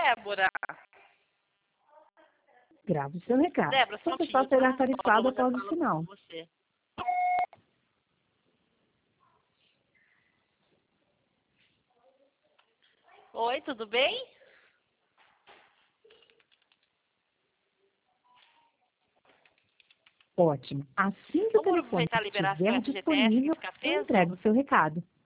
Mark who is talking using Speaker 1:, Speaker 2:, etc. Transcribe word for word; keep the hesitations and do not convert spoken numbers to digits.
Speaker 1: Débora.
Speaker 2: Grave o seu recado.
Speaker 1: Débora, só
Speaker 2: O
Speaker 1: um
Speaker 2: pessoal
Speaker 1: minuto,
Speaker 2: será
Speaker 1: tá?
Speaker 2: tarifado
Speaker 1: Eu
Speaker 2: após
Speaker 1: falo
Speaker 2: o sinal.
Speaker 1: com você. Oi, tudo bem?
Speaker 2: Ótimo. Assim que o
Speaker 1: Vamos
Speaker 2: telefone
Speaker 1: aproveitar e liberar seu
Speaker 2: estiver
Speaker 1: F G T S que
Speaker 2: disponível,
Speaker 1: fica
Speaker 2: eu
Speaker 1: aceso?
Speaker 2: entrego o seu recado.